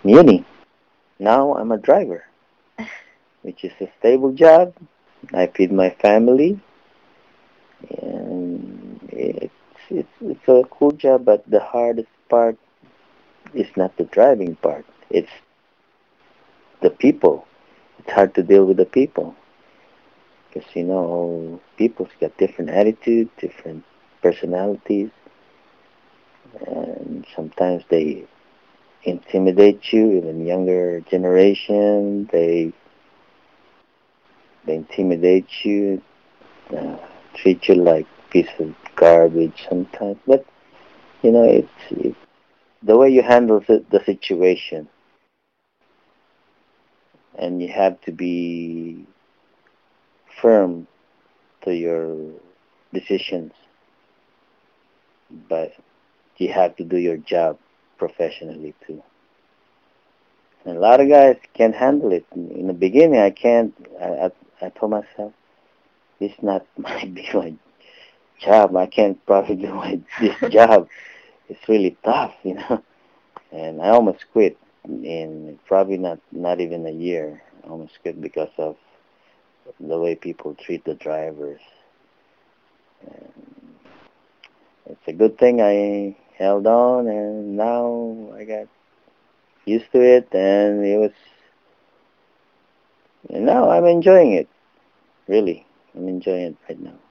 uni. Now I'm a driver, which is a stable job. I feed my family, and it's a cool job. But the hardest part is not the driving part. It's the people. It's hard to deal with the people because people's got different attitudes, different personalities, and sometimes they intimidate you. Even younger generation, they intimidate you, uh, treat you like piece of garbage sometimes. But it's the way you handle the situation, and you have to be firm to your decisions, but you have to do your job professionally too. And a lot of guys can't handle it. In the beginning, I can't. I told myself, this not might be my job. I can't probably do this job. It's really tough. And I almost quit in probably not even a year. I almost quit because of the way people treat the drivers. And it's a good thing I held on, and now I got used to it, and now I'm enjoying it. Really, I'm enjoying it right now.